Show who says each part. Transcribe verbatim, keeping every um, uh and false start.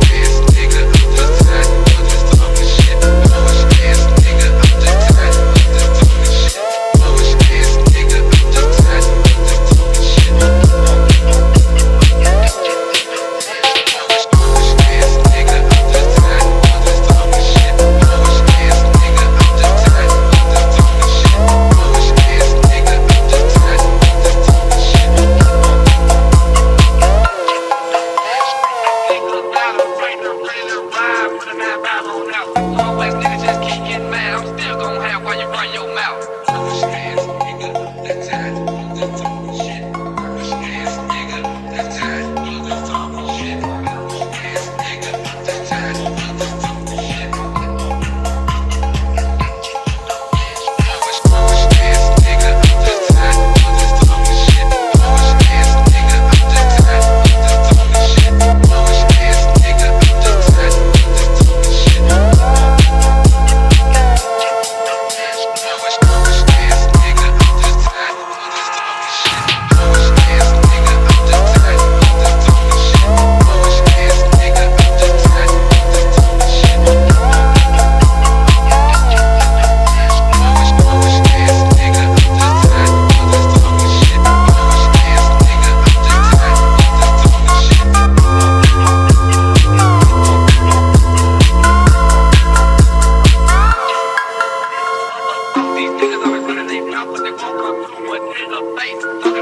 Speaker 1: Always nigga just keep getting mad. I'm still gon' have while you run your mouth. Push ass nigga, that's tight. Just talking shit. Push ass nigga, that's tight. Just talking shit. Push ass nigga, that's tight. Just talking shit. Push ass nigga, that's tight. Just talking shit. Push ass nigga, that's tight. Just talking shit. Push ass nigga, that's tight. Just talking shit. These niggas always running their mouth, but they won't come through what nigga face.